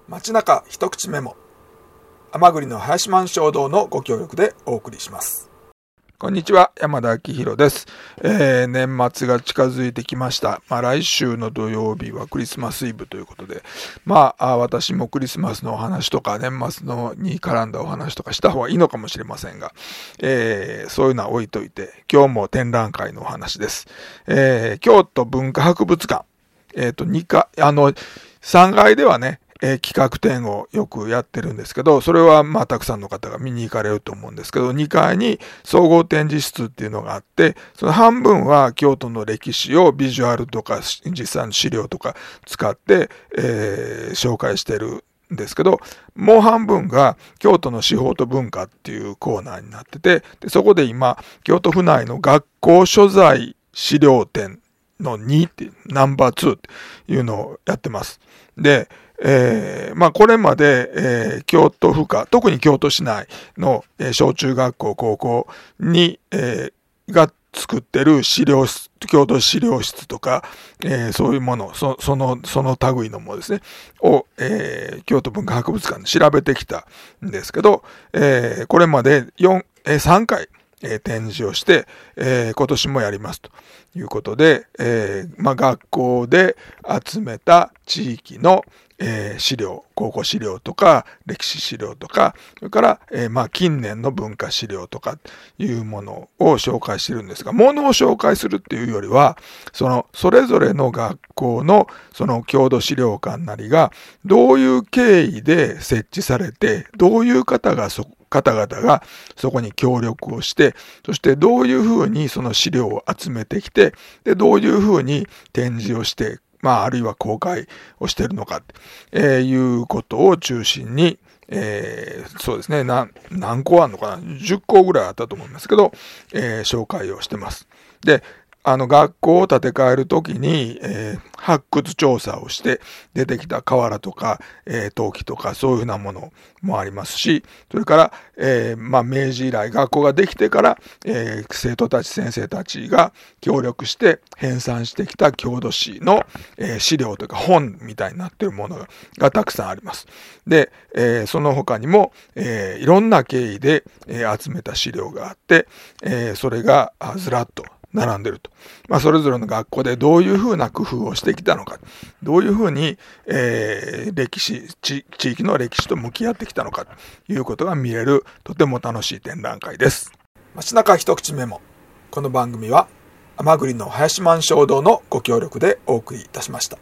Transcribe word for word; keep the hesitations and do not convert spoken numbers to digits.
街中一口メモ、甘栗の林満衝動のご協力でお送りします。こんにちは、山田明宏です。えー、年末が近づいてきました。まあ、来週の土曜日はクリスマスイブということで、まあ、私もクリスマスのお話とか、年末のに絡んだお話とかした方がいいのかもしれませんが、えー、そういうのは置いといて、今日も展覧会のお話です。えー、京都文化博物館、えっと、にかい、あの、さんがいではね、えー、企画展をよくやってるんですけど、それはまあたくさんの方が見に行かれると思うんですけど、にかいに総合展示室っていうのがあって、その半分は京都の歴史をビジュアルとか実際の資料とか使って、えー、紹介してるんですけど、もう半分が京都の司法と文化っていうコーナーになってて、でそこで今、京都府内の学校所在資料展のにって、ナンバーツーっていうのをやってます。で、えー、まあこれまで、えー、京都府下、特に京都市内の、えー、小中学校、高校に、えー、が作ってる資料室、京都資料室とか、えー、そういうもの、そその、その類のものですね、を、えー、京都文化博物館で調べてきたんですけど、えー、これまでよん、えー、さんかい、えー、展示をして、えー、今年もやりますということで、えーまあ、学校で集めた地域のえー、資料、考古資料とか、歴史資料とか、それから、えー、まあ、近年の文化資料とかいうものを紹介してるんですが、ものを紹介するっていうよりは、その、それぞれの学校の、その郷土資料館なりが、どういう経緯で設置されて、どういう方がそ方々がそこに協力をして、そしてどういうふうにその資料を集めてきて、で、どういうふうに展示をして、まあ、あるいは公開をしているのか、えー、いうことを中心に、えー、そうですね、何、何個あるのかな ?じゅっ 個ぐらいあったと思いますけど、えー、紹介をしてます。で、あの、学校を建て替えるときに、えー、発掘調査をして出てきた瓦とか、えー、陶器とかそういうふうなものもありますし、それから、えー、まあ、明治以来学校ができてから、えー、生徒たち先生たちが協力して編纂してきた郷土史の、えー、資料というか本みたいになっているものが、がたくさんあります。で、えー、その他にも、えー、いろんな経緯で、えー、集めた資料があって、えー、それがずらっと並んでると。まあ、それぞれの学校でどういうふうな工夫をしてきたのか、どういうふうに、えー、歴史地、地域の歴史と向き合ってきたのかということが見れる、とても楽しい展覧会です。街中一口メモ。この番組は、甘栗の林満衝動のご協力でお送りいたしました。